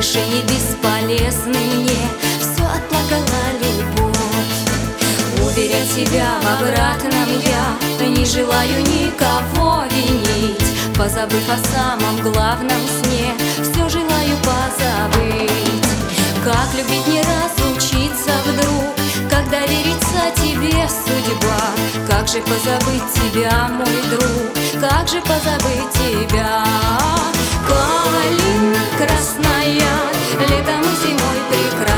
и бесполезны мне, все отплакала любовь. Уверять себя в обратном я не желаю никого винить. Позабыв о самом главном сне, все желаю позабыть. Как любить, не разучиться вдруг, как довериться тебе, судьба. Как же позабыть тебя, мой друг, как же позабыть тебя? Калина красная, летом и зимой прекрасная.